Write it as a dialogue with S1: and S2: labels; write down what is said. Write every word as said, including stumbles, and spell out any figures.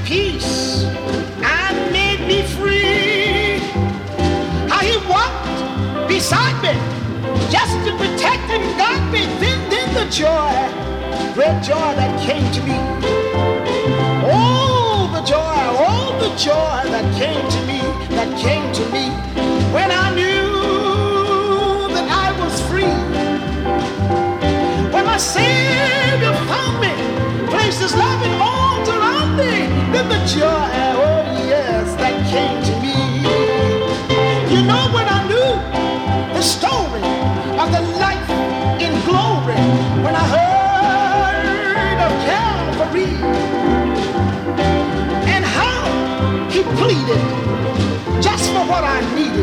S1: peace and made me free. How he walked beside me just to protect and guard me. Then, then the joy, great joy that came to me. Oh, the joy, oh, the joy that came to me, that came to me when I knew that I was free. When my Savior found me, placed his loving arms around me, then the joy, oh yes, that came to me. You know, when I knew the story of the life in glory, when I heard of Calvary and how he pleaded just for what I needed.